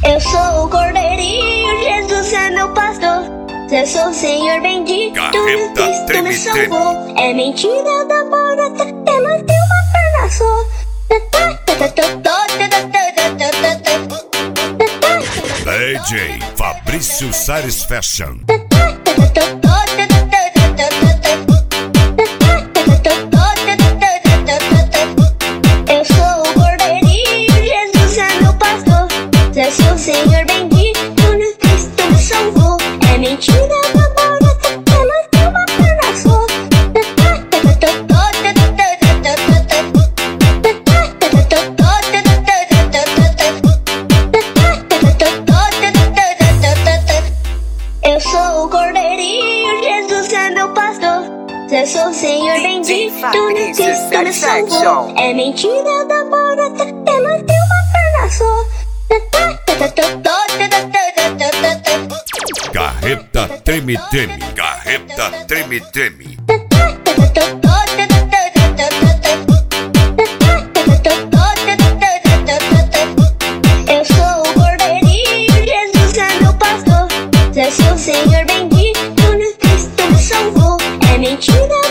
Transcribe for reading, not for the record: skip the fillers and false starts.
Eu sou o cordeirinho, Jesus é meu pastor. Eu sou o Senhor bendito, meu Cristo me salvou. É mentira da morata, ela tem uma perna só. DJ Fabrício Sares Fashion. Eu sou o cordeirinho, Jesus é meu pastor. Eu sou o Senhor bendito, meu Cristo me salvou. É mentira da morata, ela tem uma perna só. Eu sou o cordeirinho, Jesus é meu pastor. Eu sou o Senhor bendito, meu Cristo me salvou. É mentira da morata, ela tem uma perna só. Carreta treme treme, carreta treme treme. Eu sou o cordeirinho, Jesus é meu pastor. Eu sou o Senhor bendito, meu Cristo me salvou. É mentira